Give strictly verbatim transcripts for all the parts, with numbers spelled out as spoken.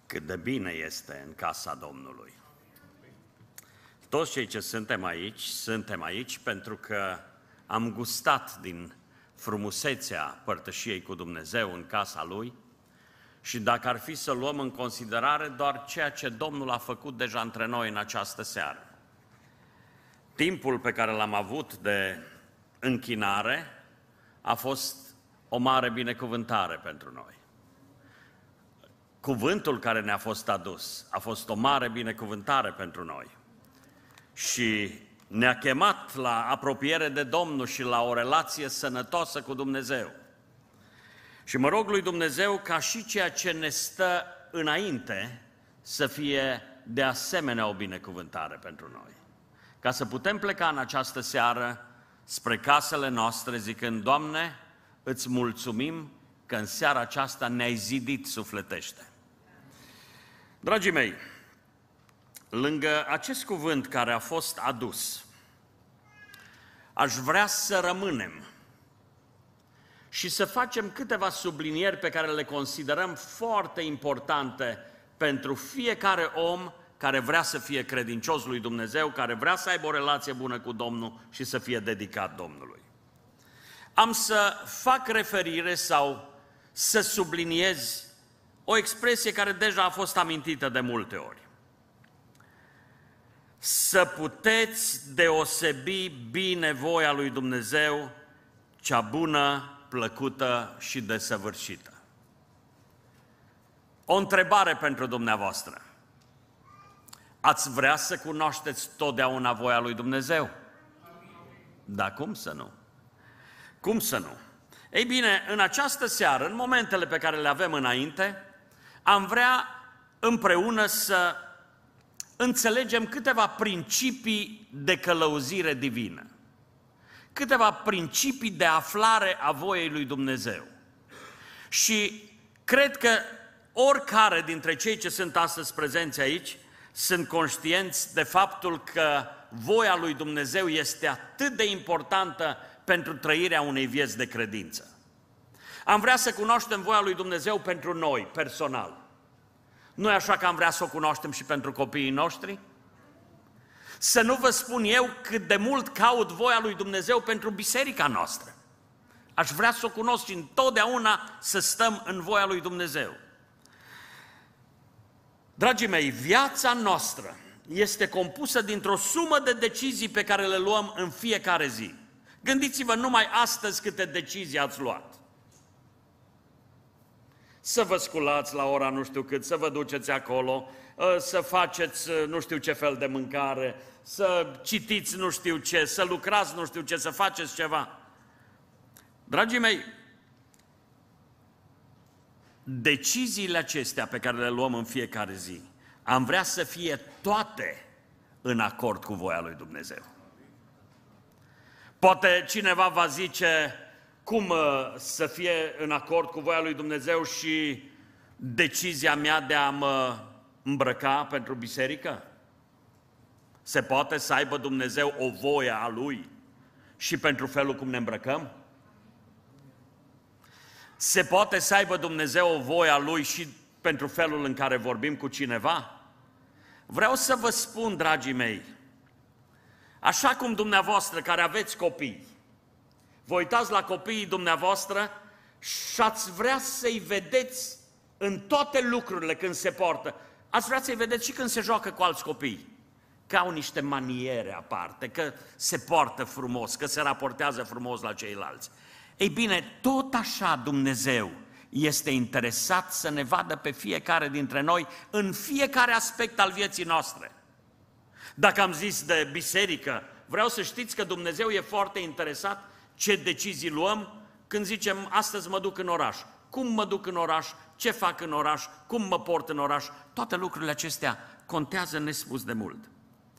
Cât de bine este în casa Domnului. Toți cei ce suntem aici, suntem aici pentru că am gustat din frumusețea părtășiei cu Dumnezeu în casa Lui și dacă ar fi să luăm în considerare doar ceea ce Domnul a făcut deja între noi în această seară. Timpul pe care l-am avut de închinare a fost o mare binecuvântare pentru noi. Cuvântul care ne-a fost adus a fost o mare binecuvântare pentru noi și ne-a chemat la apropiere de Domnul și la o relație sănătoasă cu Dumnezeu. Și mă rog lui Dumnezeu ca și ceea ce ne stă înainte să fie de asemenea o binecuvântare pentru noi. Ca să putem pleca în această seară spre casele noastre zicând, Doamne, îți mulțumim că în seara aceasta ne-ai zidit sufletește. Dragii mei, lângă acest cuvânt care a fost adus, aș vrea să rămânem și să facem câteva sublinieri pe care le considerăm foarte importante pentru fiecare om care vrea să fie credincios lui Dumnezeu, care vrea să aibă o relație bună cu Domnul și să fie dedicat Domnului. Am să fac referire sau să subliniez o expresie care deja a fost amintită de multe ori. Să puteți deosebi bine voia lui Dumnezeu, cea bună, plăcută și desăvârșită. O întrebare pentru dumneavoastră. Ați vrea să cunoașteți totdeauna voia lui Dumnezeu? Dar cum să nu? Cum să nu? Ei bine, în această seară, în momentele pe care le avem înainte, am vrea împreună să înțelegem câteva principii de călăuzire divină, câteva principii de aflare a voiei lui Dumnezeu. Și cred că oricare dintre cei ce sunt astăzi prezenți aici sunt conștienți de faptul că voia lui Dumnezeu este atât de importantă pentru trăirea unei vieți de credință. Am vrea să cunoaștem voia lui Dumnezeu pentru noi, personal. Nu e așa că am vrea să o cunoaștem și pentru copiii noștri? Să nu vă spun eu cât de mult caut voia lui Dumnezeu pentru biserica noastră. Aș vrea să o cunosc și întotdeauna să stăm în voia lui Dumnezeu. Dragii mei, viața noastră este compusă dintr-o sumă de decizii pe care le luăm în fiecare zi. Gândiți-vă numai astăzi câte decizii ați luat. Să vă sculați la ora nu știu cât, să vă duceți acolo, să faceți nu știu ce fel de mâncare, să citiți nu știu ce, să lucrați nu știu ce, să faceți ceva. Dragii mei, deciziile acestea pe care le luăm în fiecare zi, am vrea să fie toate în acord cu voia lui Dumnezeu. Poate cineva va zice, cum să fie în acord cu voia lui Dumnezeu și decizia mea de a mă îmbrăca pentru biserică? Se poate să aibă Dumnezeu o voie a Lui și pentru felul cum ne îmbrăcăm? Se poate să aibă Dumnezeu o voie a Lui și pentru felul în care vorbim cu cineva? Vreau să vă spun, dragii mei, așa cum dumneavoastră care aveți copii, vă uitați la copiii dumneavoastră și ați vrea să-i vedeți în toate lucrurile când se poartă. Ați vrea să-i vedeți și când se joacă cu alți copii, că au niște maniere aparte, că se poartă frumos, că se raportează frumos la ceilalți. Ei bine, tot așa Dumnezeu este interesat să ne vadă pe fiecare dintre noi în fiecare aspect al vieții noastre. Dacă am zis de biserică, vreau să știți că Dumnezeu e foarte interesat ce decizii luăm când zicem astăzi mă duc în oraș. Cum mă duc în oraș, ce fac în oraș, cum mă port în oraș, toate lucrurile acestea contează nespus de mult.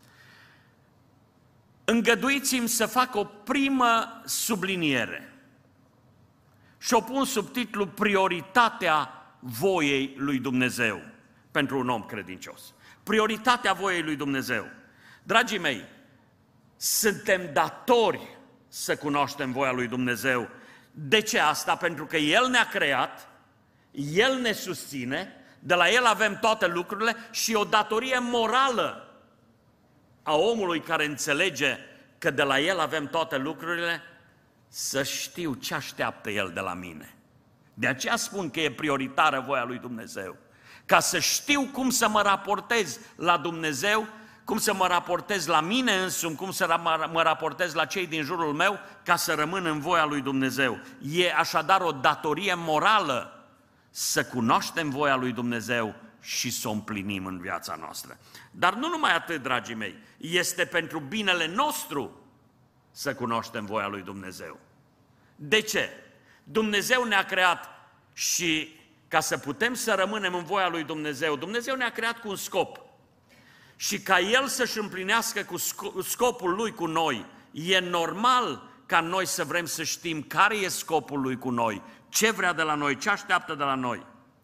Îngăduiți-mi să fac o primă subliniere și o pun sub titlu Prioritatea voiei lui Dumnezeu pentru un om credincios. Prioritatea voiei lui Dumnezeu. Dragii mei, suntem datori să cunoaștem voia lui Dumnezeu. De ce asta? Pentru că El ne-a creat, El ne susține, De la El avem toate lucrurile și o datorie morală a omului care înțelege că de la El avem toate lucrurile, să știu ce așteaptă El de la mine. De aceea spun că e prioritară voia lui Dumnezeu. Ca să știu cum să mă raportez la Dumnezeu, cum să mă raportez la mine însumi, cum să mă raportez la cei din jurul meu, ca să rămân în voia lui Dumnezeu. E așadar o datorie morală să cunoaștem voia lui Dumnezeu și să o împlinim în viața noastră. Dar nu numai atât, dragii mei, este pentru binele nostru să cunoaștem voia lui Dumnezeu. De ce? Dumnezeu ne-a creat și ca să putem să rămânem în voia lui Dumnezeu, Dumnezeu ne-a creat cu un scop. Și ca El să-și împlinească cu scopul Lui cu noi, e normal ca noi să vrem să știm care e scopul Lui cu noi, ce vrea de la noi, ce așteaptă de la noi.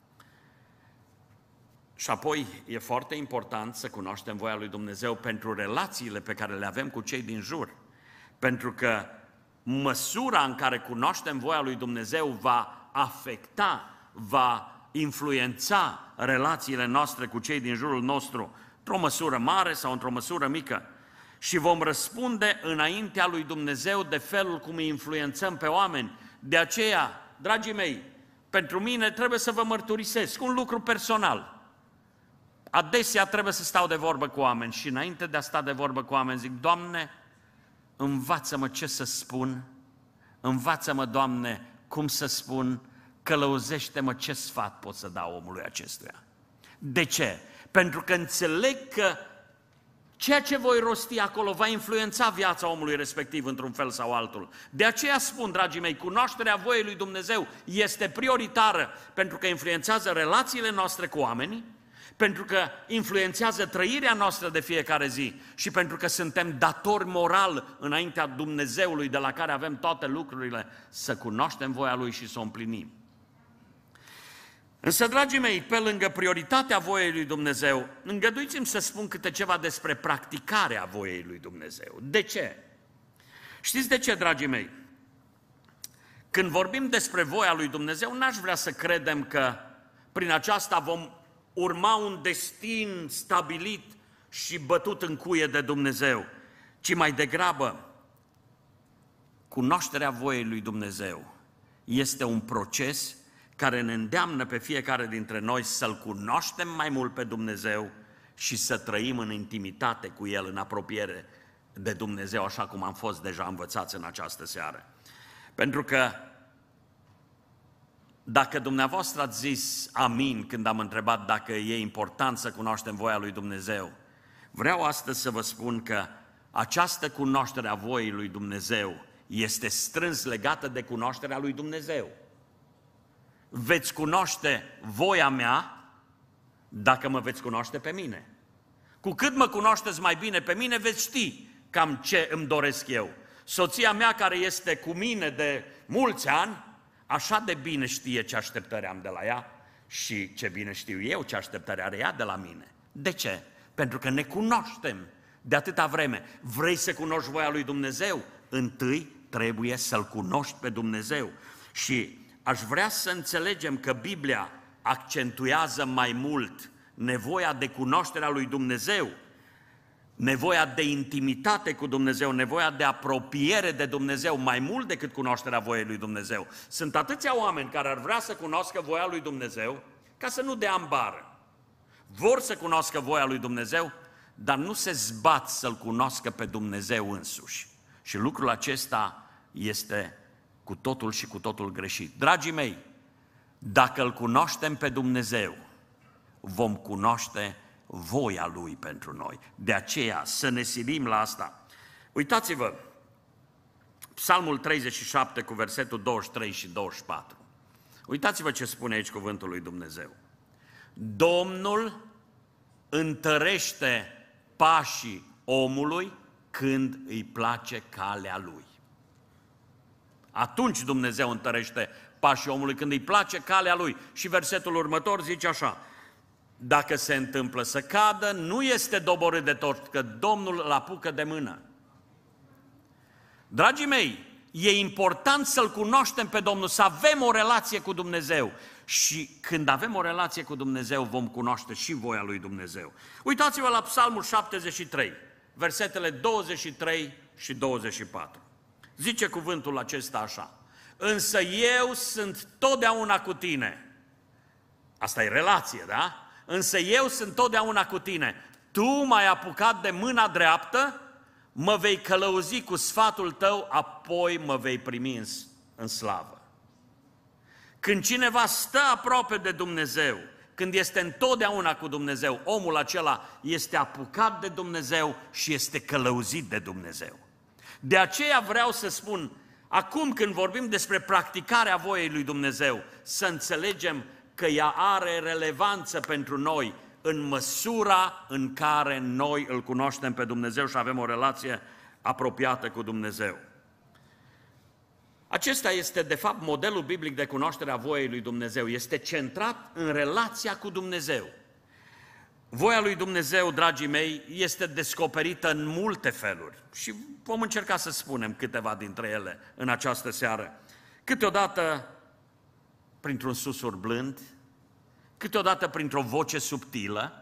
Și apoi e foarte important să cunoaștem voia lui Dumnezeu pentru relațiile pe care le avem cu cei din jur. Pentru că măsura în care cunoaștem voia lui Dumnezeu va afecta, va influența relațiile noastre cu cei din jurul nostru, într-o măsură mare sau într-o măsură mică. Și vom răspunde înaintea lui Dumnezeu de felul cum îi influențăm pe oameni. De aceea, dragii mei, pentru mine trebuie să vă mărturisesc un lucru personal. Adesea trebuie să stau de vorbă cu oameni și înainte de a sta de vorbă cu oameni zic: Doamne, învață-mă ce să spun, învață-mă, Doamne, cum să spun, călăuzește-mă ce sfat pot să dau omului acestuia. De ce? Pentru că înțeleg că ceea ce voi rosti acolo va influența viața omului respectiv într-un fel sau altul. De aceea spun, dragii mei, cunoașterea voiei lui Dumnezeu este prioritară pentru că influențează relațiile noastre cu oamenii, pentru că influențează trăirea noastră de fiecare zi și pentru că suntem datori moral înaintea Dumnezeului de la care avem toate lucrurile să cunoaștem voia Lui și să o împlinim. Însă, dragii mei, pe lângă prioritatea voiei lui Dumnezeu, îngăduiți-mi să spun câte ceva despre practicarea voiei lui Dumnezeu. De ce? Știți de ce, dragii mei? Când vorbim despre voia lui Dumnezeu, n-aș vrea să credem că prin aceasta vom urma un destin stabilit și bătut în cuie de Dumnezeu, ci mai degrabă cunoașterea voiei lui Dumnezeu este un proces care ne îndeamnă pe fiecare dintre noi să-L cunoaștem mai mult pe Dumnezeu și să trăim în intimitate cu El, în apropiere de Dumnezeu, așa cum am fost deja învățați în această seară. Pentru că dacă dumneavoastră ați zis amin când am întrebat dacă e important să cunoaștem voia lui Dumnezeu, vreau astăzi să vă spun că această cunoaștere a voii lui Dumnezeu este strâns legată de cunoașterea lui Dumnezeu. Veți cunoaște voia mea dacă mă veți cunoaște pe mine. Cu cât mă cunoașteți mai bine pe mine, veți ști cam ce îmi doresc eu. Soția mea, care este cu mine de mulți ani, așa de bine știe ce așteptări am de la ea și ce bine știu eu ce așteptări are ea de la mine. De ce? Pentru că ne cunoaștem de atâta vreme. Vrei să cunoști voia lui Dumnezeu? Întâi trebuie să-L cunoști pe Dumnezeu. Și aș vrea să înțelegem că Biblia accentuează mai mult nevoia de cunoașterea lui Dumnezeu, nevoia de intimitate cu Dumnezeu, nevoia de apropiere de Dumnezeu, mai mult decât cunoașterea voiei lui Dumnezeu. Sunt atâția oameni care ar vrea să cunoască voia lui Dumnezeu ca să nu dea în bară. Vor să cunoască voia lui Dumnezeu, dar nu se zbat să-L cunoască pe Dumnezeu însuși. Și lucrul acesta este cu totul și cu totul greșit. Dragii mei, dacă Îl cunoaștem pe Dumnezeu, vom cunoaște voia Lui pentru noi. De aceea să ne silim la asta. Uitați-vă, Psalmul treizeci și șapte cu versetul douăzeci și trei și douăzeci și patru. Uitați-vă ce spune aici cuvântul lui Dumnezeu. Domnul întărește pașii omului când îi place calea lui. Atunci Dumnezeu întărește pașii omului când îi place calea lui. Și versetul următor zice așa: dacă se întâmplă să cadă, nu este doborât de tot, că Domnul îl apucă de mână. Dragii mei, e important să-L cunoaștem pe Domnul, să avem o relație cu Dumnezeu. Și când avem o relație cu Dumnezeu, vom cunoaște și voia lui Dumnezeu. Uitați-vă la Psalmul șaptezeci și trei, versetele douăzeci și trei și douăzeci și patru. Zice cuvântul acesta așa: însă eu sunt totdeauna cu tine. Asta e relație, da? Însă eu sunt totdeauna cu tine. Tu m-ai apucat de mâna dreaptă, mă vei călăuzi cu sfatul tău, apoi mă vei primi în, în slavă. Când cineva stă aproape de Dumnezeu, când este întotdeauna cu Dumnezeu, omul acela este apucat de Dumnezeu și este călăuzit de Dumnezeu. De aceea vreau să spun, acum când vorbim despre practicarea voiei lui Dumnezeu, să înțelegem că ea are relevanță pentru noi în măsura în care noi îl cunoaștem pe Dumnezeu și avem o relație apropiată cu Dumnezeu. Acesta este, de fapt, modelul biblic de cunoaștere a voiei lui Dumnezeu. Este centrat în relația cu Dumnezeu. Voia lui Dumnezeu, dragii mei, este descoperită în multe feluri și vom încerca să spunem câteva dintre ele în această seară. Câteodată printr-un susur blând, câteodată printr-o voce subtilă.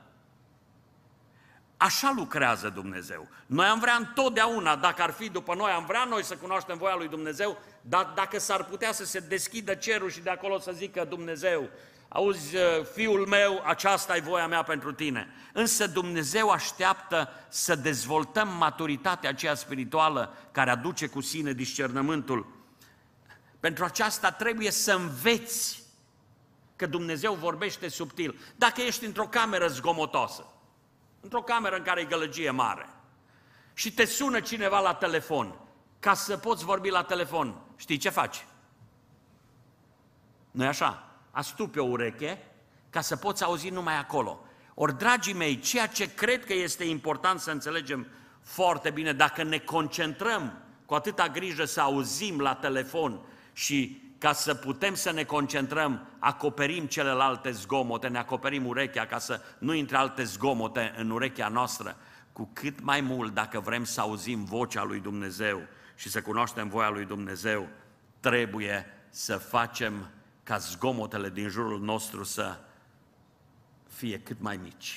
Așa lucrează Dumnezeu. Noi am vrea întotdeauna, dacă ar fi după noi, am vrea noi să cunoaștem voia lui Dumnezeu, dar dacă s-ar putea să se deschidă cerul și de acolo să zică Dumnezeu: auzi, fiul meu, aceasta e voia mea pentru tine. Însă Dumnezeu așteaptă să dezvoltăm maturitatea aceea spirituală care aduce cu sine discernământul. Pentru aceasta trebuie să înveți că Dumnezeu vorbește subtil. Dacă ești într-o cameră zgomotoasă, într-o cameră în care e gălăgie mare și te sună cineva la telefon, ca să poți vorbi la telefon, știi ce faci? Nu-i așa? Astupi o ureche ca să poți auzi numai acolo. Ori, dragii mei, ceea ce cred că este important să înțelegem foarte bine, dacă ne concentrăm cu atâta grijă să auzim la telefon și ca să putem să ne concentrăm, acoperim celelalte zgomote, ne acoperim urechea ca să nu intre alte zgomote în urechea noastră, cu cât mai mult dacă vrem să auzim vocea lui Dumnezeu și să cunoaștem voia lui Dumnezeu, trebuie să facem ca zgomotele din jurul nostru să fie cât mai mici.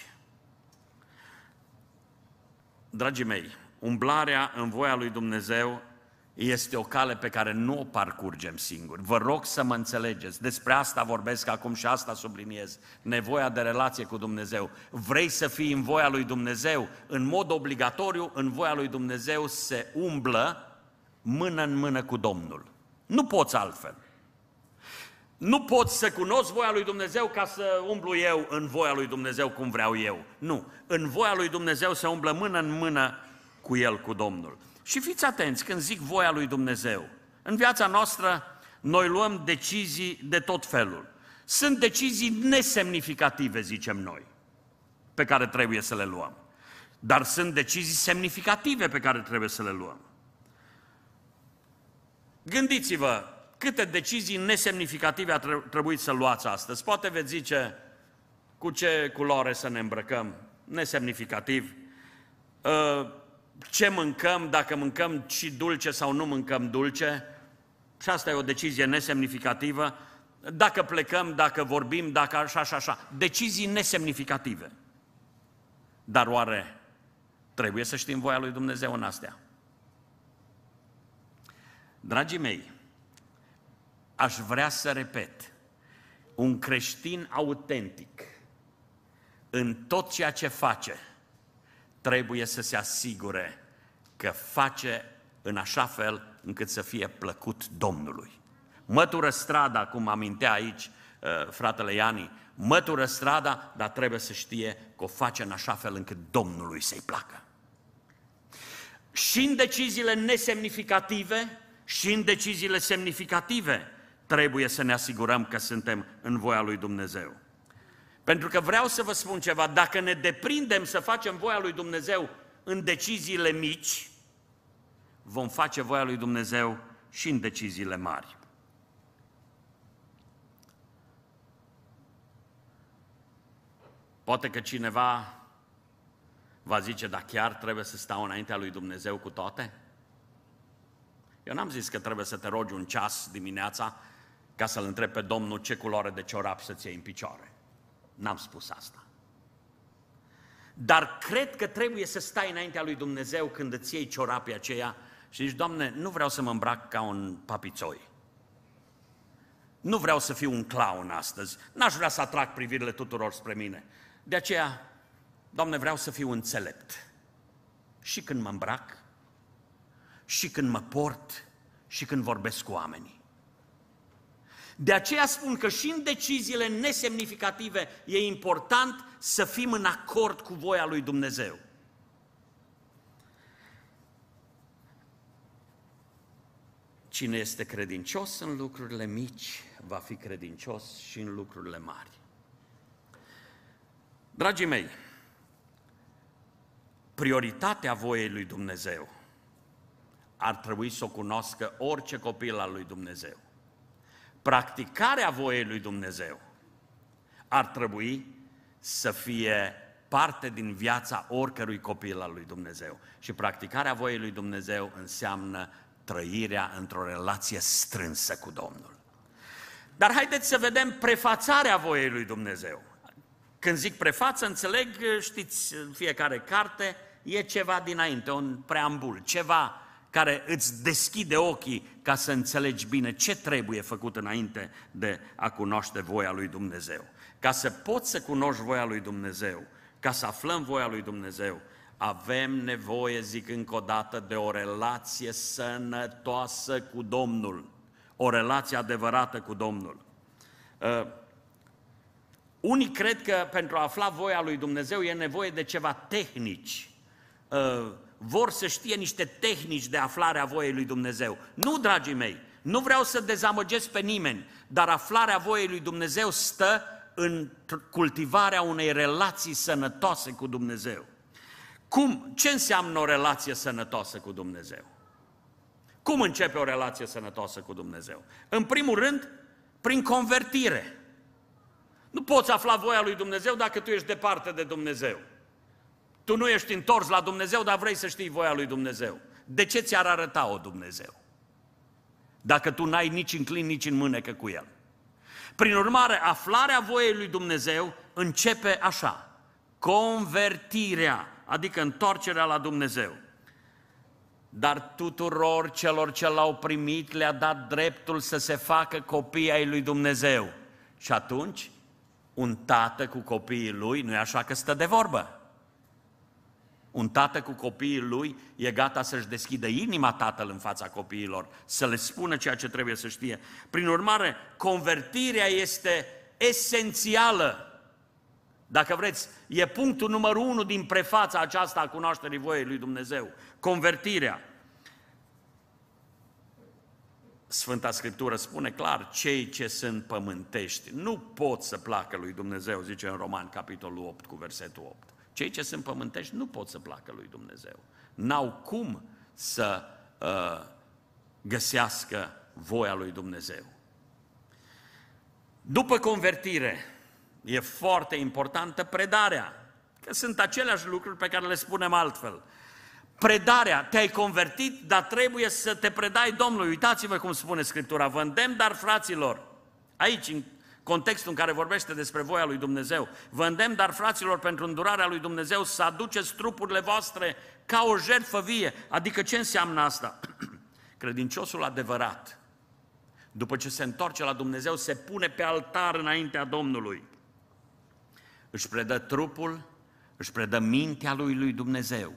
Dragii mei, umblarea în voia lui Dumnezeu este o cale pe care nu o parcurgem singuri. Vă rog să mă înțelegeți. Despre asta vorbesc acum și asta subliniez. Nevoia de relație cu Dumnezeu. Vrei să fii în voia lui Dumnezeu? În mod obligatoriu, în voia lui Dumnezeu se umblă mână în mână cu Domnul. Nu poți altfel. Nu poți să cunosc voia lui Dumnezeu ca să umblu eu în voia lui Dumnezeu cum vreau eu. Nu. În voia lui Dumnezeu se umblă mână în mână cu El, cu Domnul. Și fiți atenți când zic voia lui Dumnezeu. În viața noastră noi luăm decizii de tot felul. Sunt decizii nesemnificative, zicem noi, pe care trebuie să le luăm. Dar sunt decizii semnificative pe care trebuie să le luăm. Gândiți-vă câte decizii nesemnificative a trebuit să luați astăzi. Poate veți zice cu ce culoare să ne îmbrăcăm, nesemnificativ. Ce mâncăm, dacă mâncăm și dulce sau nu mâncăm dulce, și asta e o decizie nesemnificativă, dacă plecăm, dacă vorbim, dacă așa și așa, decizii nesemnificative. Dar oare trebuie să știm voia lui Dumnezeu în astea? Dragii mei, aș vrea să repet, un creștin autentic, în tot ceea ce face, trebuie să se asigure că face în așa fel încât să fie plăcut Domnului. Mătură strada, cum amintea aici uh, fratele Iani, mătură strada, dar trebuie să știe că o face în așa fel încât Domnului să-i placă. Și în deciziile nesemnificative și în deciziile semnificative trebuie să ne asigurăm că suntem în voia lui Dumnezeu. Pentru că vreau să vă spun ceva, dacă ne deprindem să facem voia lui Dumnezeu în deciziile mici, vom face voia lui Dumnezeu și în deciziile mari. Poate că cineva va zice, dar chiar trebuie să stau înaintea lui Dumnezeu cu toate? Eu n-am zis că trebuie să te rogi un ceas dimineața ca să-L întreb pe Domnul ce culoare de ciorap să-ți iei în picioare. N-am spus asta. Dar cred că trebuie să stai înaintea lui Dumnezeu când îți iei ciorapii aceia și zici, Doamne, nu vreau să mă îmbrac ca un papițoi. Nu vreau să fiu un clown astăzi. N-aș vrea să atrag privirile tuturor spre mine. De aceea, Doamne, vreau să fiu înțelept. Și când mă îmbrac, și când mă port, și când vorbesc cu oamenii. De aceea spun că și în deciziile nesemnificative e important să fim în acord cu voia lui Dumnezeu. Cine este credincios în lucrurile mici, va fi credincios și în lucrurile mari. Dragii mei, prioritatea voiei lui Dumnezeu ar trebui să o cunoască orice copil al lui Dumnezeu. Practicarea voiei lui Dumnezeu ar trebui să fie parte din viața oricărui copil al lui Dumnezeu. Și practicarea voiei lui Dumnezeu înseamnă trăirea într-o relație strânsă cu Domnul. Dar haideți să vedem prefațarea voiei lui Dumnezeu. Când zic prefață, înțeleg, știți, în fiecare carte e ceva dinainte, un preambul, ceva care îți deschide ochii ca să înțelegi bine ce trebuie făcut înainte de a cunoaște voia lui Dumnezeu. Ca să poți să cunoști voia lui Dumnezeu, ca să aflăm voia lui Dumnezeu, avem nevoie, zic încă o dată, de o relație sănătoasă cu Domnul, o relație adevărată cu Domnul. Uh, unii cred că pentru a afla voia lui Dumnezeu e nevoie de ceva tehnici, uh, vor să știe niște tehnici de aflare a voiei lui Dumnezeu. Nu, dragii mei, nu vreau să dezamăgesc pe nimeni, dar aflarea voiei lui Dumnezeu stă în cultivarea unei relații sănătoase cu Dumnezeu. Cum? Ce înseamnă o relație sănătoasă cu Dumnezeu? Cum începe o relație sănătoasă cu Dumnezeu? În primul rând, prin convertire. Nu poți afla voia lui Dumnezeu dacă tu ești departe de Dumnezeu. Tu nu ești întors la Dumnezeu, dar vrei să știi voia lui Dumnezeu. De ce ți-ar arăta-o Dumnezeu? Dacă tu n-ai nici în clin, nici în mânecă cu El. Prin urmare, aflarea voiei lui Dumnezeu începe așa. Convertirea, adică întoarcerea la Dumnezeu. Dar tuturor celor ce l-au primit le-a dat dreptul să se facă copii ai lui Dumnezeu. Și atunci, un tată cu copiii lui, nu e așa că stă de vorbă? Un tată cu copiii lui e gata să-și deschidă inima tatăl în fața copiilor, să le spună ceea ce trebuie să știe. Prin urmare, convertirea este esențială. Dacă vreți, e punctul numărul unu din prefața aceasta a cunoașterii voiei lui Dumnezeu. Convertirea. Sfânta Scriptură spune clar, cei ce sunt pământești nu pot să placă lui Dumnezeu, zice în Romani, capitolul opt, cu versetul opt. Cei ce sunt pământești nu pot să placă lui Dumnezeu. N-au cum să uh, găsească voia lui Dumnezeu. După convertire, e foarte importantă predarea, că sunt aceleași lucruri pe care le spunem altfel. Predarea, te-ai convertit, dar trebuie să te predai Domnului. Uitați-vă cum spune Scriptura, vă îndemn, dar fraților, aici, în contextul în care vorbește despre voia lui Dumnezeu, vă îndemn, dar fraților, pentru îndurarea lui Dumnezeu, să aduceți trupurile voastre ca o jertfă vie. Adică ce înseamnă asta? Credinciosul adevărat, după ce se întoarce la Dumnezeu, se pune pe altar înaintea Domnului. Își predă trupul, își predă mintea lui lui Dumnezeu.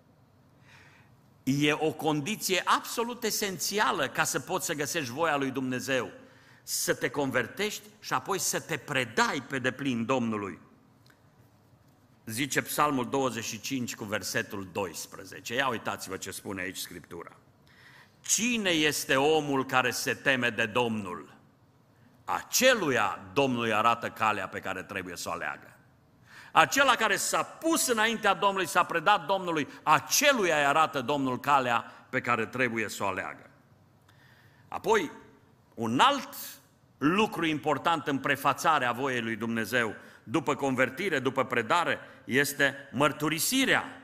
E o condiție absolut esențială ca să poți să găsești voia lui Dumnezeu. Să te convertești și apoi să te predai pe deplin Domnului. Zice Psalmul douăzeci și cinci cu versetul doisprezece. Ia uitați-vă ce spune aici Scriptura. Cine este omul care se teme de Domnul? Aceluia Domnul îi arată calea pe care trebuie să o aleagă. Acela care s-a pus înaintea Domnului, s-a predat Domnului, aceluia îi arată Domnul calea pe care trebuie să o aleagă. Apoi, un alt lucru important în prefațarea voiei lui Dumnezeu, după convertire, după predare, este mărturisirea.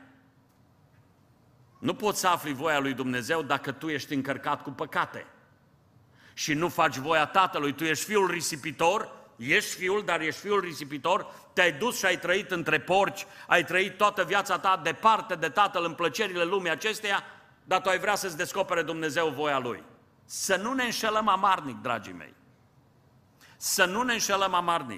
Nu poți să afli voia lui Dumnezeu dacă tu ești încărcat cu păcate. și nu faci voia Tatălui, tu ești fiul risipitor, ești fiul, dar ești fiul risipitor, te-ai dus și ai trăit între porci, ai trăit toată viața ta departe de Tatăl în plăcerile lumii acesteia, dar tu ai vrea să-ți descopere Dumnezeu voia Lui. Să nu ne înșelăm amarnic, dragii mei. Să nu ne înșelăm amarnic.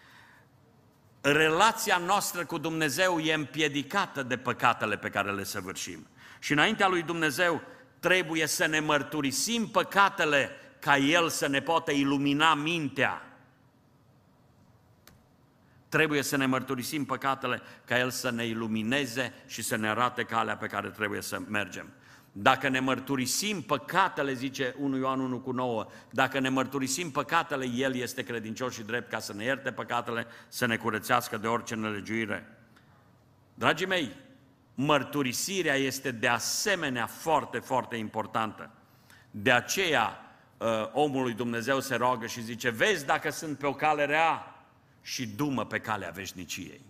Relația noastră cu Dumnezeu e împiedicată de păcatele pe care le săvârșim. Și înaintea lui Dumnezeu trebuie să ne mărturisim păcatele ca El să ne poată ilumina mintea. Trebuie să ne mărturisim păcatele ca El să ne ilumineze și să ne arate calea pe care trebuie să mergem. Dacă ne mărturisim păcatele, zice unu Ioan unu cu nouă, dacă ne mărturisim păcatele, El este credincios și drept ca să ne ierte păcatele, să ne curățească de orice nelegiuire. Dragii mei, mărturisirea este de asemenea foarte, foarte importantă. De aceea omul lui Dumnezeu se roagă și zice, vezi dacă sunt pe o cale rea și du-mă pe calea veșniciei.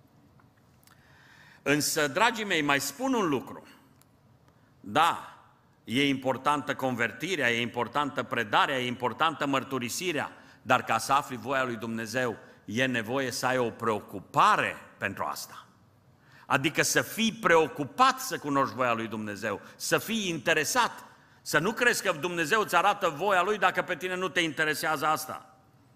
Însă, dragii mei, mai spun un lucru. Da, e importantă convertirea, e importantă predarea, e importantă mărturisirea, dar ca să afli voia lui Dumnezeu, e nevoie să ai o preocupare pentru asta. Adică să fii preocupat să cunoști voia lui Dumnezeu, să fii interesat, să nu crezi că Dumnezeu îți arată voia Lui dacă pe tine nu te interesează asta.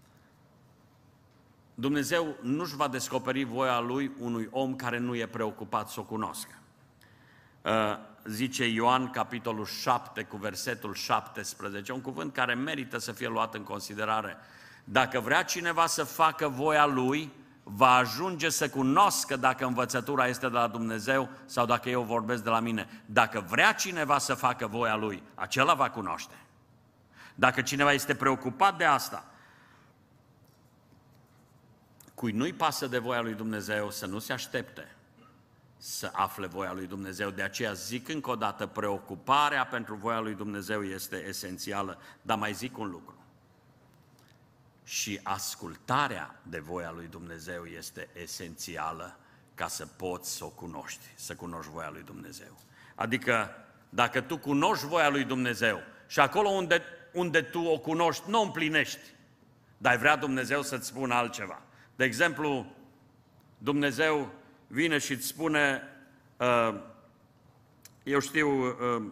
Dumnezeu nu-și va descoperi voia Lui unui om care nu e preocupat să o cunoască. Zice Ioan, capitolul șapte, cu versetul șaptesprezece, un cuvânt care merită să fie luat în considerare. Dacă vrea cineva să facă voia Lui, va ajunge să cunoască dacă învățătura este de la Dumnezeu sau dacă eu vorbesc de la mine. Dacă vrea cineva să facă voia Lui, acela va cunoaște. Dacă cineva este preocupat de asta, cui nu-i pasă de voia lui Dumnezeu, să nu se aștepte să afle voia lui Dumnezeu. De aceea zic încă o dată, preocuparea pentru voia lui Dumnezeu este esențială. Dar mai zic un lucru. Și ascultarea de voia lui Dumnezeu este esențială ca să poți să o cunoști, să cunoști voia lui Dumnezeu. Adică, dacă tu cunoști voia lui Dumnezeu și acolo unde, unde tu o cunoști, nu o împlinești, dar vrea Dumnezeu să-ți spună altceva. De exemplu, Dumnezeu vine și îți spune, uh, eu știu, uh,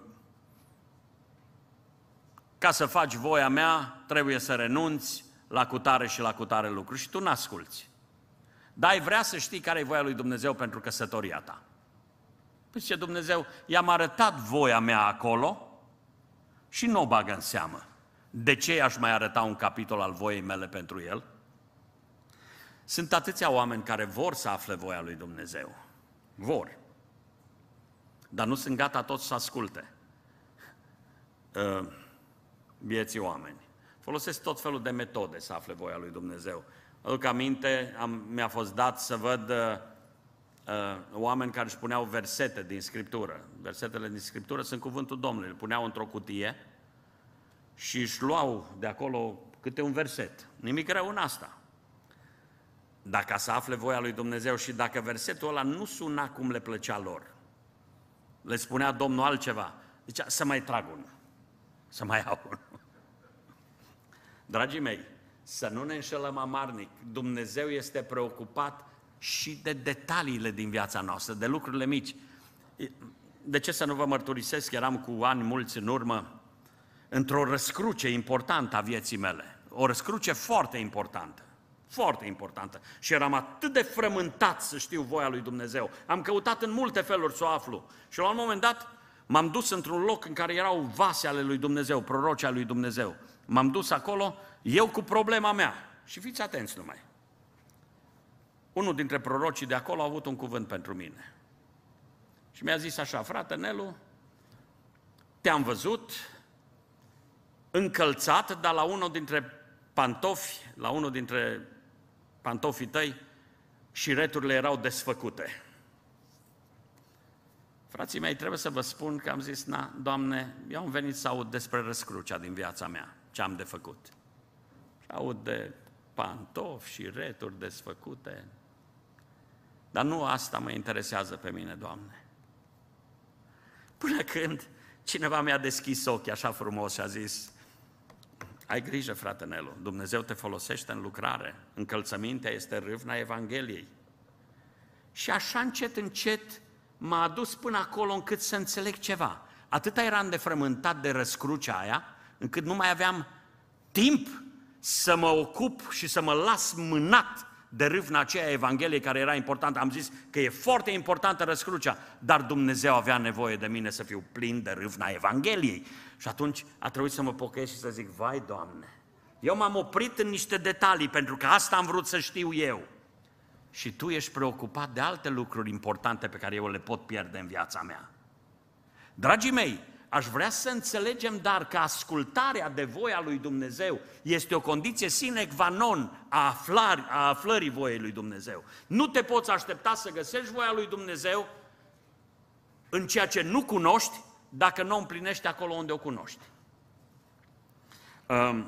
ca să faci voia mea, trebuie să renunți la cutare și la cutare lucru. Și tu n-asculți. Dar ai vrea să știi care e voia lui Dumnezeu pentru căsătoria ta. Păi zice Dumnezeu, i-am arătat voia mea acolo și nu o bagă în seamă. De ce aș mai arăta un capitol al voiei mele pentru el? Sunt atâția oameni care vor să afle voia lui Dumnezeu. Vor. Dar nu sunt gata toți să asculte. Uh, vieții oameni. Folosesc tot felul de metode să afle voia lui Dumnezeu. Mă duc aminte, am, mi-a fost dat să văd uh, uh, oameni care își puneau versete din Scriptură. Versetele din Scriptură sunt cuvântul Domnului. Le puneau într-o cutie și își luau de acolo câte un verset. Nimic rău în asta. Dacă să afle voia lui Dumnezeu și dacă versetul ăla nu suna cum le plăcea lor, le spunea Domnul altceva, zicea să mai trag unul, să mai iau unul. Dragii mei, să nu ne înșelăm amarnic, Dumnezeu este preocupat și de detaliile din viața noastră, de lucrurile mici. De ce să nu vă mărturisesc, eram cu ani mulți în urmă într-o răscruce importantă a vieții mele, o răscruce foarte importantă. Foarte importantă. Și eram atât de frământat să știu voia lui Dumnezeu. Am căutat în multe feluri să o aflu. Și la un moment dat m-am dus într-un loc în care erau vase ale lui Dumnezeu, proroci ale lui Dumnezeu. M-am dus acolo, eu cu problema mea. Și fiți atenți numai. Unul dintre prorocii de acolo a avut un cuvânt pentru mine. Și mi-a zis așa, frate Nelu, te-am văzut încălțat, dar la unul dintre pantofi, la unul dintre pantofii tăi, șireturile erau desfăcute. Frații mei, trebuie să vă spun că am zis, na, Doamne, eu am venit să aud despre răscrucea din viața mea, ce am de făcut. Și aud de pantofi, șireturi desfăcute. Dar nu asta mă interesează pe mine, Doamne. Până când cineva mi-a deschis ochii așa frumos și a zis, Ai grijă, frate Nelu, Dumnezeu te folosește în lucrare. Încălțămintea este râvna Evangheliei. Și așa încet, încet m-a adus până acolo încât să înțeleg ceva. Atâta eram de frământat de răscrucea aia, încât nu mai aveam timp să mă ocup și să mă las mânat de râvna aceea Evangheliei care era importantă. Am zis că e foarte importantă răscrucea, dar Dumnezeu avea nevoie de mine să fiu plin de râvna Evangheliei. Și atunci a trebuit să mă pocăiesc și să zic, vai, Doamne, eu m-am oprit în niște detalii pentru că asta am vrut să știu eu. Și Tu ești preocupat de alte lucruri importante pe care eu le pot pierde în viața mea. Dragii mei, aș vrea să înțelegem, dar că ascultarea de voia lui Dumnezeu este o condiție sine qua non a, aflări, a aflării voiei lui Dumnezeu. Nu te poți aștepta să găsești voia lui Dumnezeu în ceea ce nu cunoști, dacă nu o împlinești acolo unde o cunoști. Um,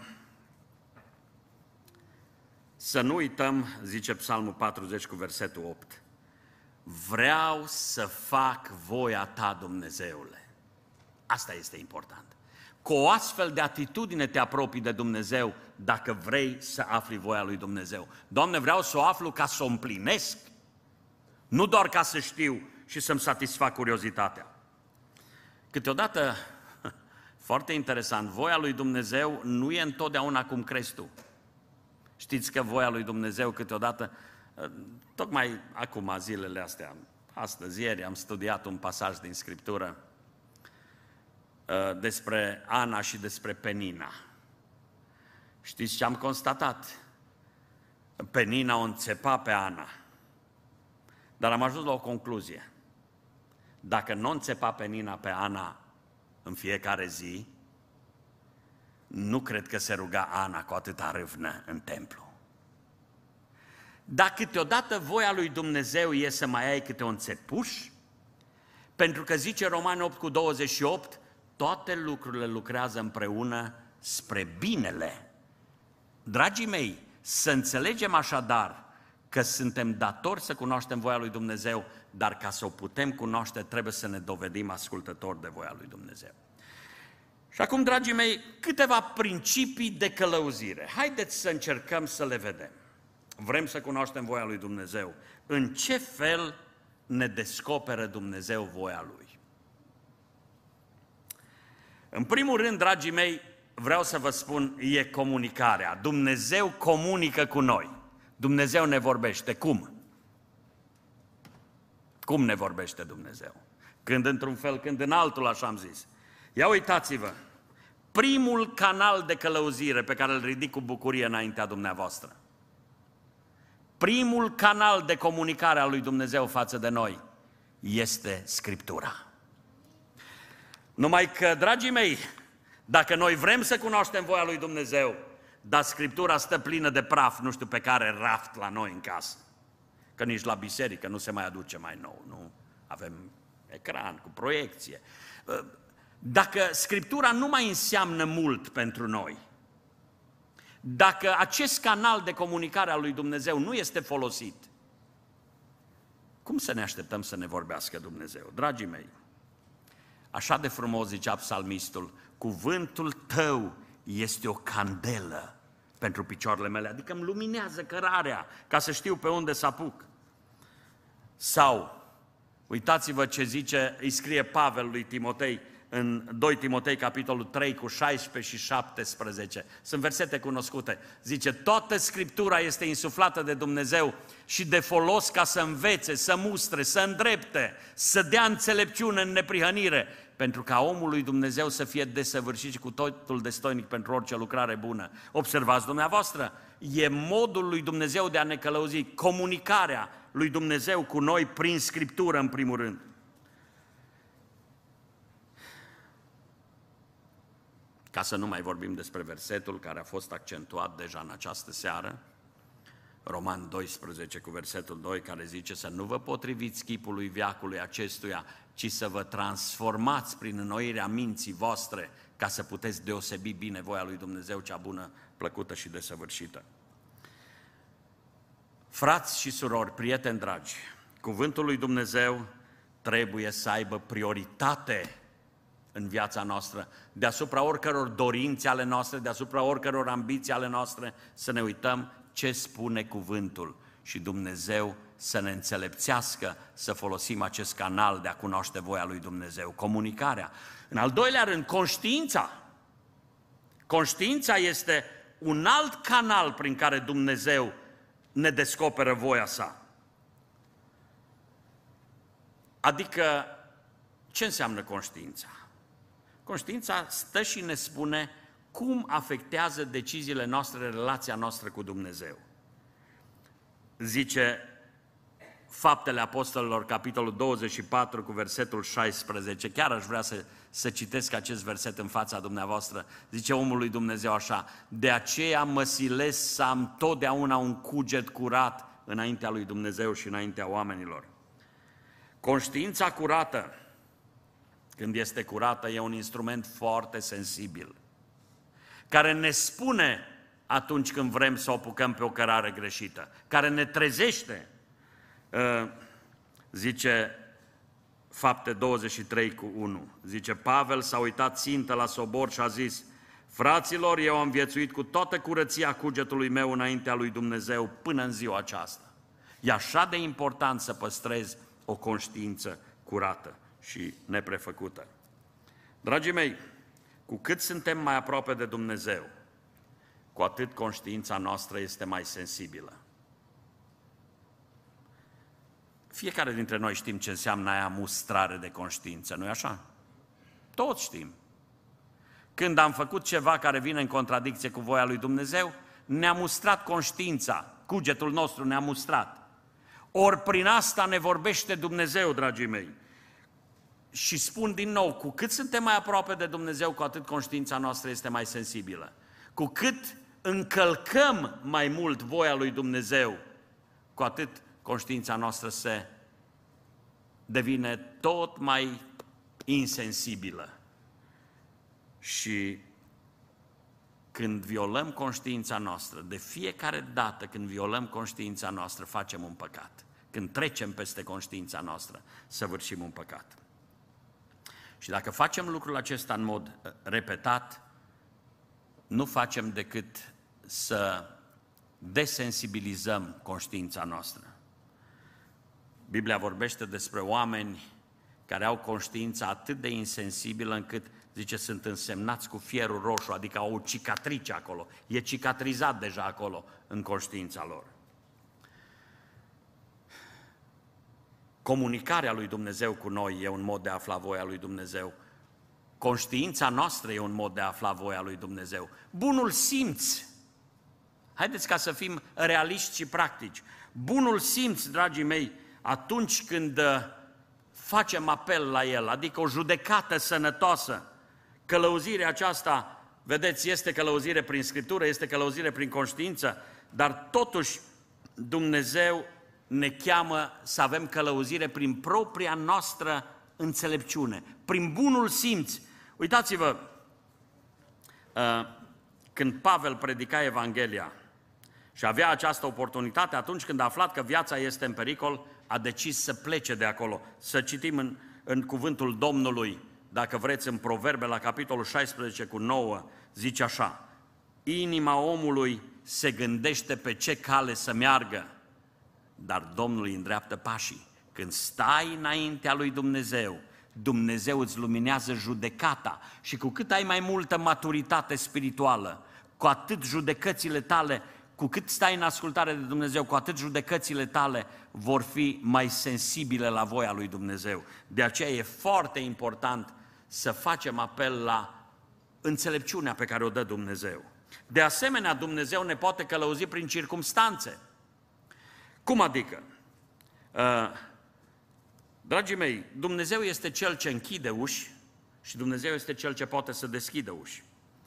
să nu uităm, zice Psalmul patruzeci cu versetul opt, vreau să fac voia Ta, Dumnezeule. Asta este important. Cu o astfel de atitudine te apropii de Dumnezeu dacă vrei să afli voia lui Dumnezeu. Doamne, vreau să o aflu ca să o împlinesc, nu doar ca să știu și să-mi satisfac curiozitatea. Câteodată, foarte interesant, voia lui Dumnezeu nu e întotdeauna cum crezi tu. Știți că voia lui Dumnezeu câteodată, tocmai acum, zilele astea, astăzi, ieri, am studiat un pasaj din Scriptură despre Ana și despre Penina. Știți ce am constatat? Penina o înțepa pe Ana. Dar am ajuns la o concluzie. Dacă nu înțepa Penina pe Ana în fiecare zi, nu cred că se ruga Ana cu atâta râvnă în templu. Dar câteodată voia lui Dumnezeu e să mai ai câte un înțepuș, pentru că zice Romani opt cu douăzeci și opt, toate lucrurile lucrează împreună spre binele. Dragii mei, să înțelegem așadar că suntem datori să cunoaștem voia lui Dumnezeu, dar ca să o putem cunoaște trebuie să ne dovedim ascultători de voia lui Dumnezeu. Și acum, dragii mei, câteva principii de călăuzire. Haideți să încercăm să le vedem. Vrem să cunoaștem voia lui Dumnezeu. În ce fel ne descoperă Dumnezeu voia Lui? În primul rând, dragii mei, vreau să vă spun, e comunicarea. Dumnezeu comunică cu noi. Dumnezeu ne vorbește. Cum? Cum ne vorbește Dumnezeu? Când într-un fel, când în altul, așa am zis. Ia uitați-vă, primul canal de călăuzire pe care îl ridic cu bucurie înaintea dumneavoastră, primul canal de comunicare a lui Dumnezeu față de noi este Scriptura. Numai că, dragii mei, dacă noi vrem să cunoaștem voia lui Dumnezeu, dar Scriptura stă plină de praf, nu știu pe care raft la noi în casă, că nici la biserică nu se mai aduce mai nou, nu? Avem ecran cu proiecție. Dacă Scriptura nu mai înseamnă mult pentru noi, dacă acest canal de comunicare al lui Dumnezeu nu este folosit, cum să ne așteptăm să ne vorbească Dumnezeu? Dragii mei, așa de frumos zicea psalmistul, cuvântul Tău este o candelă pentru picioarele mele, adică îmi luminează cărarea ca să știu pe unde să apuc. Sau, uitați-vă ce zice, îi scrie Pavel lui Timotei, în doi Timotei, capitolul trei, cu șaisprezece și șaptesprezece. Sunt versete cunoscute. Zice, toată Scriptura este insuflată de Dumnezeu și de folos ca să învețe, să mustre, să îndrepte, să dea înțelepciune în neprihănire, pentru ca omul lui Dumnezeu să fie desăvârșit și cu totul destoinic pentru orice lucrare bună. Observați dumneavoastră, e modul lui Dumnezeu de a ne călăuzi, comunicarea lui Dumnezeu cu noi prin Scriptură în primul rând. Ca să nu mai vorbim despre versetul care a fost accentuat deja în această seară, Roman doisprezece cu versetul doi, care zice să nu vă potriviți chipului veacului acestuia, ci să vă transformați prin înnoirea minții voastre ca să puteți deosebi bine voia lui Dumnezeu, cea bună, plăcută și desăvârșită. Frați și surori, prieteni dragi, cuvântul lui Dumnezeu trebuie să aibă prioritate în viața noastră, deasupra oricăror dorințe ale noastre, deasupra oricăror ambiții ale noastre, să ne uităm ce spune cuvântul și Dumnezeu să ne înțelepțească să folosim acest canal de a cunoaște voia lui Dumnezeu, comunicarea. În al doilea rând, conștiința. Conștiința este un alt canal prin care Dumnezeu ne descoperă voia sa. Adică, ce înseamnă conștiința? Conștiința stă și ne spune cum afectează deciziile noastre, relația noastră cu Dumnezeu. Zice Faptele Apostolilor, capitolul douăzeci și patru, cu versetul șaisprezece, chiar aș vrea să, să citesc acest verset în fața dumneavoastră. Zice omul lui Dumnezeu așa: de aceea mă silesc să am totdeauna un cuget curat înaintea lui Dumnezeu și înaintea oamenilor. Conștiința curată, când este curată, e un instrument foarte sensibil, care ne spune atunci când vrem să o apucăm pe o cărare greșită, care ne trezește. Zice Fapte douăzeci și trei cu unu, zice: Pavel s-a uitat țintă la sobor și a zis: fraților, eu am viețuit cu toată curăția cugetului meu înaintea lui Dumnezeu până în ziua aceasta. E așa de important să păstrezi o conștiință curată și neprefăcută. Dragii mei, cu cât suntem mai aproape de Dumnezeu, cu atât conștiința noastră este mai sensibilă. Fiecare dintre noi știm ce înseamnă aia mustrare de conștiință, nu-i așa? Toți știm. Când am făcut ceva care vine în contradicție cu voia lui Dumnezeu, ne-a mustrat conștiința, cugetul nostru ne-a mustrat. Ori prin asta ne vorbește Dumnezeu, dragii mei. Și spun din nou, cu cât suntem mai aproape de Dumnezeu, cu atât conștiința noastră este mai sensibilă. Cu cât încălcăm mai mult voia lui Dumnezeu, cu atât conștiința noastră se devine tot mai insensibilă. Și când violăm conștiința noastră, de fiecare dată când violăm conștiința noastră, facem un păcat. Când trecem peste conștiința noastră, săvârșim un păcat. Și dacă facem lucrul acesta în mod repetat, nu facem decât să desensibilizăm conștiința noastră. Biblia vorbește despre oameni care au conștiința atât de insensibilă încât, zice, sunt însemnați cu fierul roșu, adică au o cicatrice acolo, e cicatrizat deja acolo în conștiința lor. Comunicarea lui Dumnezeu cu noi e un mod de a afla voia lui Dumnezeu. Conștiința noastră e un mod de a afla voia lui Dumnezeu. Bunul simț, haideți ca să fim realiști și practici, bunul simț, dragii mei, atunci când facem apel la el, adică o judecată sănătoasă, călăuzirea aceasta, vedeți, este călăuzire prin Scriptură, este călăuzire prin conștiință, dar totuși Dumnezeu ne cheamă să avem călăuzire prin propria noastră înțelepciune, prin bunul simț. Uitați-vă, când Pavel predica Evanghelia și avea această oportunitate, atunci când a aflat că viața este în pericol, a decis să plece de acolo. Să citim în, în cuvântul Domnului, dacă vreți, în Proverbe, la capitolul șaisprezece cu nouă, zice așa: inima omului se gândește pe ce cale să meargă, dar Domnul îi îndreaptă pașii. Când stai înaintea lui Dumnezeu, Dumnezeu îți luminează judecata și cu cât ai mai multă maturitate spirituală, cu atât judecățile tale, cu cât stai în ascultare de Dumnezeu, cu atât judecățile tale vor fi mai sensibile la voia lui Dumnezeu. De aceea e foarte important să facem apel la înțelepciunea pe care o dă Dumnezeu. De asemenea, Dumnezeu ne poate călăuzi prin circumstanțe. Cum adică? Uh, dragii mei, Dumnezeu este Cel ce închide uși și Dumnezeu este Cel ce poate să deschidă uși.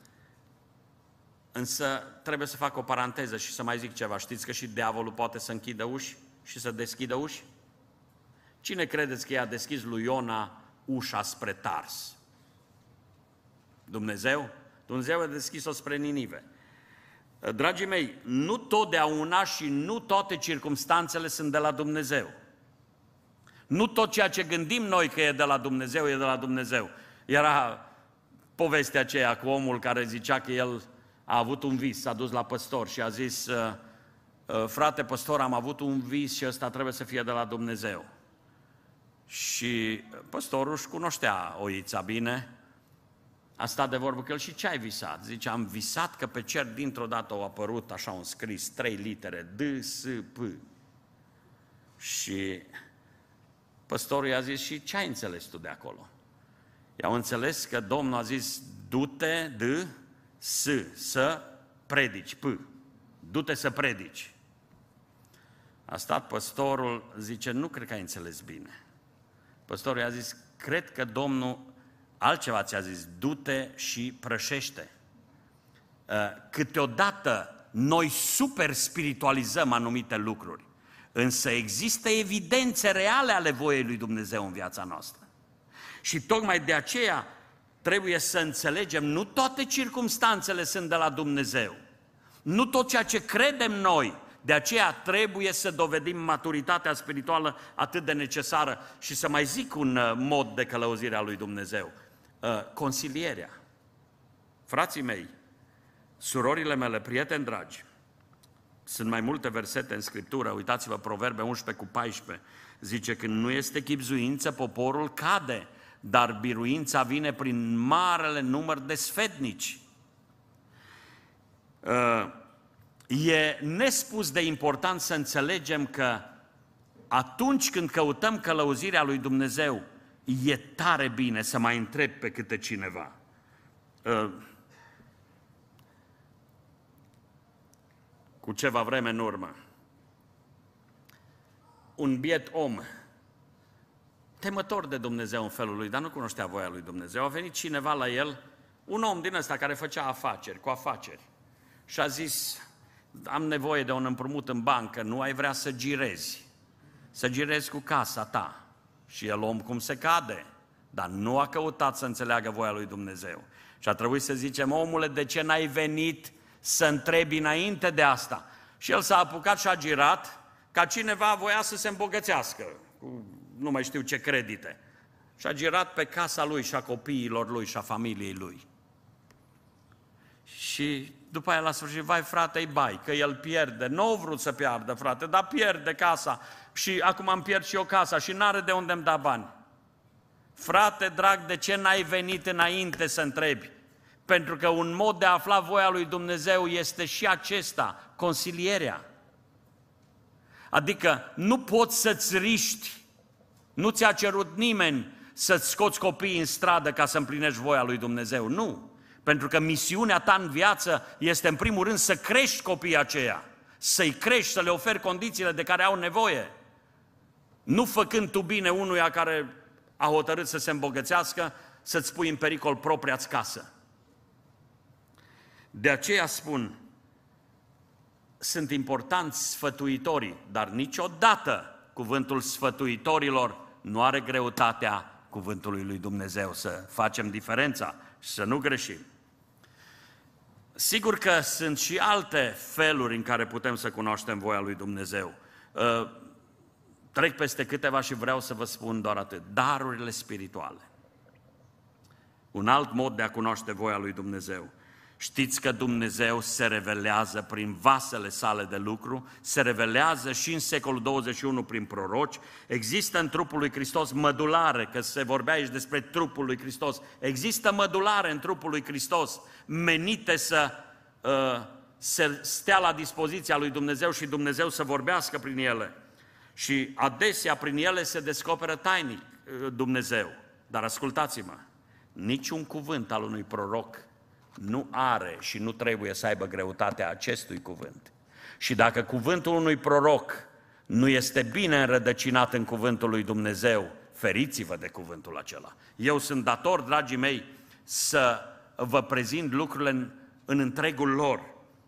Însă trebuie să fac o paranteză și să mai zic ceva. Știți că și diavolul poate să închidă uși și să deschidă uși? Cine credeți că i-a deschis lui Iona ușa spre Tars? Dumnezeu? Dumnezeu a deschis-o spre Ninive. Dragii mei, nu totdeauna și nu toate circumstanțele sunt de la Dumnezeu. Nu tot ceea ce gândim noi că e de la Dumnezeu, e de la Dumnezeu. Era povestea aceea cu omul care zicea că el a avut un vis, s-a dus la păstor și a zis, frate păstor, am avut un vis și ăsta trebuie să fie de la Dumnezeu. Și păstorul își cunoștea oița bine, a stat de vorbă cu el și ce ai visat? Zice, am visat că pe cer dintr-o dată au apărut așa un scris, trei litere, D, S, P. Și păstorul i-a zis, și ce ai înțeles tu de acolo? I-au înțeles că Domnul a zis, du-te, D, S, să predici, P. Du-te să predici. A stat păstorul, zice, nu cred că ai înțeles bine. Păstorul i-a zis, cred că Domnul altceva ți-a zis, du-te și prășește. Câteodată noi super spiritualizăm anumite lucruri, însă există evidențe reale ale voiei lui Dumnezeu în viața noastră. Și tocmai de aceea trebuie să înțelegem, nu toate circumstanțele sunt de la Dumnezeu. Nu tot ceea ce credem noi, de aceea trebuie să dovedim maturitatea spirituală atât de necesară. Și să mai zic un mod de călăuzire a lui Dumnezeu. Consilierea. Frații mei, surorile mele, prieteni dragi, sunt mai multe versete în Scriptură, uitați-vă Proverbe unsprezece cu paisprezece, zice că nu este chibzuință, poporul cade, dar biruința vine prin marele număr de sfetnici. E nespus de important să înțelegem că atunci când căutăm călăuzirea lui Dumnezeu, e tare bine să mai întrebi pe câte cineva. Cu ceva vreme în urmă, un biet om, temător de Dumnezeu în felul lui, dar nu cunoștea voia lui Dumnezeu, a venit cineva la el, un om din ăsta care făcea afaceri, cu afaceri, și a zis, am nevoie de un împrumut în bancă, nu ai vrea să girezi, să girezi cu casa ta. Și el, om cum se cade, dar nu a căutat să înțeleagă voia lui Dumnezeu. Și a trebuit să zicem, omule, de ce n-ai venit să întrebi înainte de asta? Și el s-a apucat și a girat, ca cineva voia să se îmbogățească, cu nu mai știu ce credite. Și a girat pe casa lui și a copiilor lui și a familiei lui. Și după aia la sfârșit, vai frate-i bai, că el pierde, nu a vrut să piardă frate, dar pierde casa și acum îmi pierd și eu casa și n-are de unde îmi da bani. Frate drag, de ce n-ai venit înainte să întrebi? Pentru că un mod de a afla voia lui Dumnezeu este și acesta, consilierea. Adică nu poți să-ți riști, nu ți-a cerut nimeni să-ți scoți copiii în stradă ca să împlinești voia lui Dumnezeu, nu. Pentru că misiunea ta în viață este în primul rând să crești copiii aceia, să-i crești, să le oferi condițiile de care au nevoie. Nu făcând tu bine unuia care a hotărât să se îmbogățească, să-ți pui în pericol propria-ți casă. De aceea spun, sunt importanți sfătuitorii, dar niciodată cuvântul sfătuitorilor nu are greutatea cuvântului lui Dumnezeu, să facem diferența și să nu greșim. Sigur că sunt și alte feluri în care putem să cunoaștem voia lui Dumnezeu. Trec peste câteva și vreau să vă spun doar atât. Darurile spirituale. Un alt mod de a cunoaște voia lui Dumnezeu. Știți că Dumnezeu se revelează prin vasele sale de lucru, se revelează și în secolul douăzeci și unu prin proroci, există în trupul lui Hristos mădulare, că se vorbea aici despre trupul lui Hristos, există mădulare în trupul lui Hristos, menite să, uh, să stea la dispoziția lui Dumnezeu și Dumnezeu să vorbească prin ele. Și adesea prin ele se descoperă tainic uh, Dumnezeu. Dar ascultați-mă, niciun cuvânt al unui proroc nu are și nu trebuie să aibă greutatea acestui cuvânt. Și dacă cuvântul unui proroc nu este bine înrădăcinat în cuvântul lui Dumnezeu, feriți-vă de cuvântul acela. Eu sunt dator, dragii mei, să vă prezint lucrurile în, în întregul lor.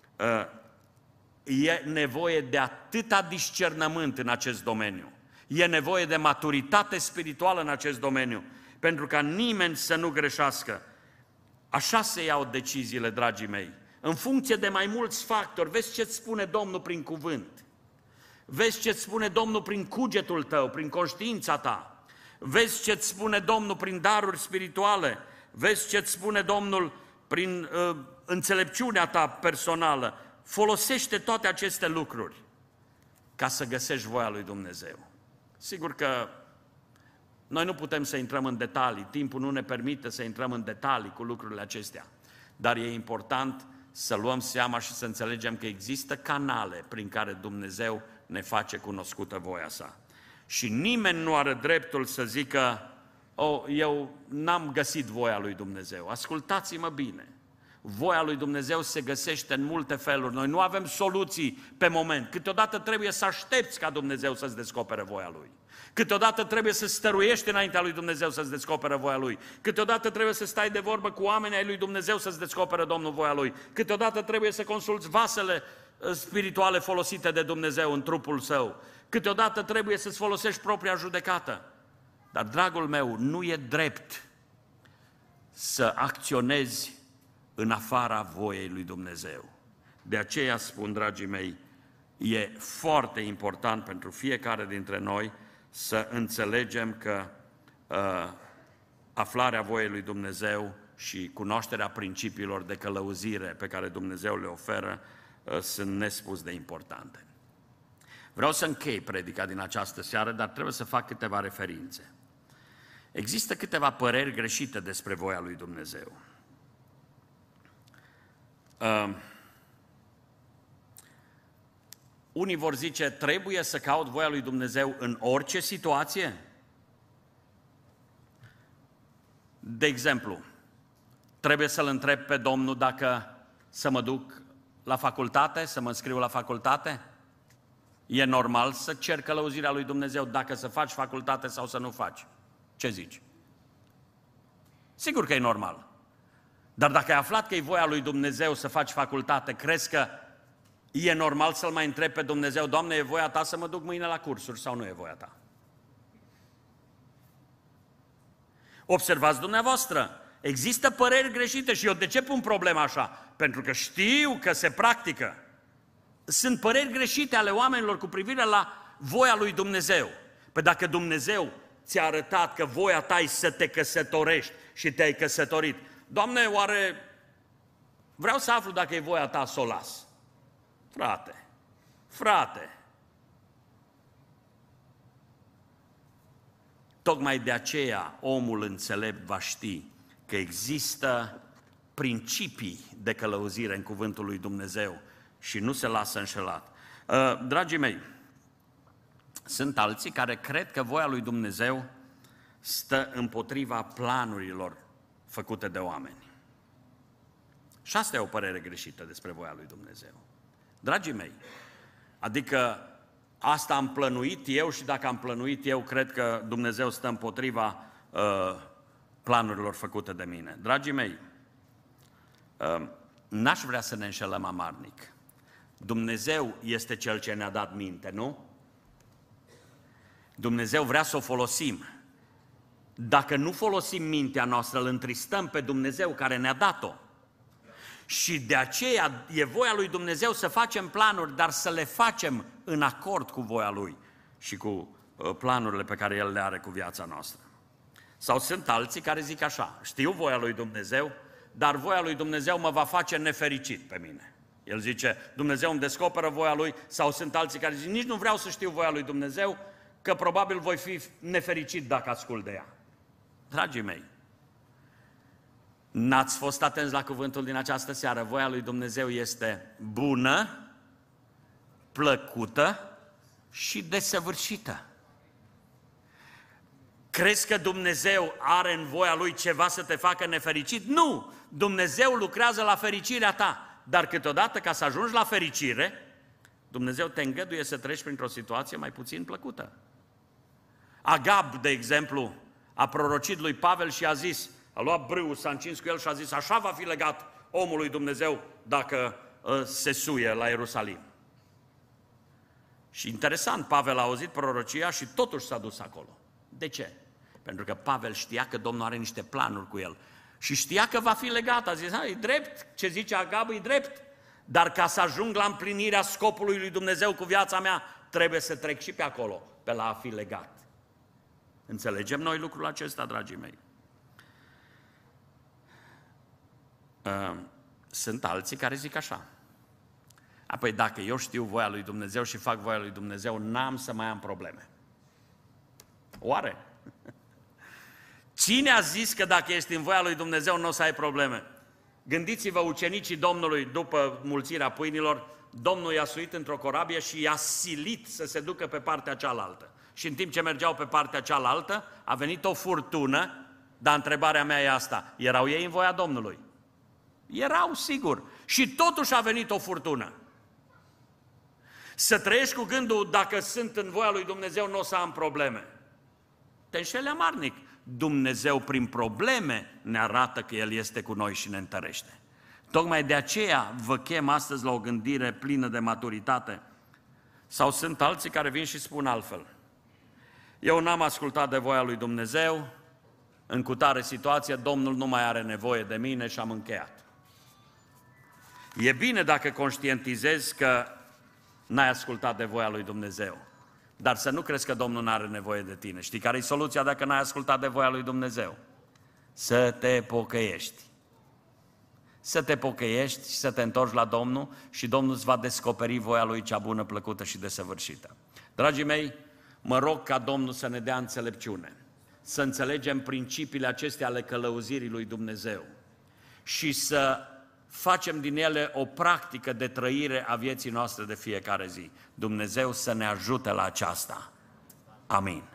E nevoie de atâta discernământ în acest domeniu. E nevoie de maturitate spirituală în acest domeniu, pentru ca nimeni să nu greșească. Așa se iau deciziile, dragii mei, în funcție de mai mulți factori. Vezi ce-ți spune Domnul prin cuvânt, vezi ce-ți spune Domnul prin cugetul tău, prin conștiința ta, vezi ce-ți spune Domnul prin daruri spirituale, vezi ce-ți spune Domnul prin uh, înțelepciunea ta personală. Folosește toate aceste lucruri ca să găsești voia lui Dumnezeu. Sigur că noi nu putem să intrăm în detalii, timpul nu ne permite să intrăm în detalii cu lucrurile acestea, dar e important să luăm seama și să înțelegem că există canale prin care Dumnezeu ne face cunoscută voia sa. Și nimeni nu are dreptul să zică, oh, eu n-am găsit voia lui Dumnezeu. Ascultați-mă bine, voia lui Dumnezeu se găsește în multe feluri. Noi nu avem soluții pe moment. Câteodată trebuie să aștepți ca Dumnezeu să-ți descopere voia Lui. Câteodată trebuie să stăruiești înaintea lui Dumnezeu să-ți descopere voia Lui. Câteodată trebuie să stai de vorbă cu oamenii ai lui Dumnezeu să-ți descopere Domnul voia Lui. Câteodată trebuie să consulți vasele spirituale folosite de Dumnezeu în trupul Său. Câteodată trebuie să-ți folosești propria judecată. Dar, dragul meu, nu e drept să acționezi în afara voiei lui Dumnezeu. De aceea spun, dragii mei, e foarte important pentru fiecare dintre noi să înțelegem că uh, aflarea voiei lui Dumnezeu și cunoașterea principiilor de călăuzire pe care Dumnezeu le oferă uh, sunt nespus de importante. Vreau să închei predica din această seară, dar trebuie să fac câteva referințe. Există câteva păreri greșite despre voia lui Dumnezeu. Uh, unii vor zice, trebuie să caut voia lui Dumnezeu în orice situație? De exemplu, trebuie să-L întreb pe Domnul dacă să mă duc la facultate, să mă înscriu la facultate? E normal să cer călăuzirea lui Dumnezeu dacă să faci facultate sau să nu faci. Ce zici? Sigur că e normal. Dar dacă ai aflat că e voia lui Dumnezeu să faci facultate, crezi că e normal să-L mai întrebi pe Dumnezeu, Doamne, e voia Ta să mă duc mâine la cursuri sau nu e voia Ta? Observați dumneavoastră, există păreri greșite și eu de ce pun problema așa? Pentru că știu că se practică. Sunt păreri greșite ale oamenilor cu privire la voia lui Dumnezeu. Păi dacă Dumnezeu ți-a arătat că voia ta e să te căsătorești și te-ai căsătorit, Doamne, oare vreau să aflu dacă e voia ta să o las? Frate, frate, tocmai de aceea omul înțelept va ști că există principii de călăuzire în cuvântul lui Dumnezeu și nu se lasă înșelat. Dragii mei, sunt alții care cred că voia lui Dumnezeu stă împotriva planurilor făcute de oameni. Și asta e o părere greșită despre voia lui Dumnezeu. Dragii mei, adică asta am plănuit eu și dacă am plănuit eu, cred că Dumnezeu stă împotriva uh, planurilor făcute de mine. Dragii mei, uh, n-aș vrea să ne înșelăm amarnic. Dumnezeu este Cel ce ne-a dat minte, nu? Dumnezeu vrea să o folosim. Dacă nu folosim mintea noastră, îl întristăm pe Dumnezeu care ne-a dat-o. Și de aceea e voia lui Dumnezeu să facem planuri, dar să le facem în acord cu voia Lui și cu planurile pe care El le are cu viața noastră. Sau sunt alții care zic așa, știu voia lui Dumnezeu, dar voia lui Dumnezeu mă va face nefericit pe mine. El zice, Dumnezeu îmi descoperă voia Lui, sau sunt alții care zic, nici nu vreau să știu voia lui Dumnezeu, că probabil voi fi nefericit dacă ascult de ea. Dragii mei, n-ați fost atenți la cuvântul din această seară. Voia lui Dumnezeu este bună, plăcută și desăvârșită. Crezi că Dumnezeu are în voia Lui ceva să te facă nefericit? Nu! Dumnezeu lucrează la fericirea ta. Dar câteodată, ca să ajungi la fericire, Dumnezeu te îngăduie să treci printr-o situație mai puțin plăcută. Agab, de exemplu, a prorocit lui Pavel și a zis, a luat brâul, s-a încins cu el și a zis, așa va fi legat omul lui Dumnezeu dacă uh, se suie la Ierusalim. Și interesant, Pavel a auzit prorocia și totuși s-a dus acolo. De ce? Pentru că Pavel știa că Domnul are niște planuri cu el și știa că va fi legat. A zis, e drept, ce zice Agab e drept, dar ca să ajung la împlinirea scopului lui Dumnezeu cu viața mea, trebuie să trec și pe acolo, pe la a fi legat. Înțelegem noi lucrul acesta, dragii mei? Sunt alții care zic așa. Apoi dacă eu știu voia lui Dumnezeu și fac voia lui Dumnezeu, n-am să mai am probleme. Oare? Cine a zis că dacă ești în voia lui Dumnezeu nu o să ai probleme? Gândiți-vă, ucenicii Domnului, după mulțirea pâinilor, Domnul i-a suit într-o corabie și i-a silit să se ducă pe partea cealaltă. Și în timp ce mergeau pe partea cealaltă, a venit o furtună, dar întrebarea mea e asta, erau ei în voia Domnului? Erau, sigur. Și totuși a venit o furtună. Să trăiești cu gândul, dacă sunt în voia lui Dumnezeu, nu o să am probleme. Te înșeli amarnic. Dumnezeu prin probleme ne arată că El este cu noi și ne întărește. Tocmai de aceea vă chem astăzi la o gândire plină de maturitate. Sau sunt alții care vin și spun altfel. Eu n-am ascultat de voia lui Dumnezeu, în cutare situație, Domnul nu mai are nevoie de mine și am încheiat. E bine dacă conștientizezi că n-ai ascultat de voia lui Dumnezeu, dar să nu crezi că Domnul n-are nevoie de tine. Știi care e soluția dacă n-ai ascultat de voia lui Dumnezeu? Să te pocăiești. Să te pocăiești și să te întorci la Domnul și Domnul îți va descoperi voia Lui cea bună, plăcută și desăvârșită. Dragii mei, mă rog ca Domnul să ne dea înțelepciune, să înțelegem principiile acestea ale călăuzirii lui Dumnezeu și să facem din ele o practică de trăire a vieții noastre de fiecare zi. Dumnezeu să ne ajute la aceasta. Amin.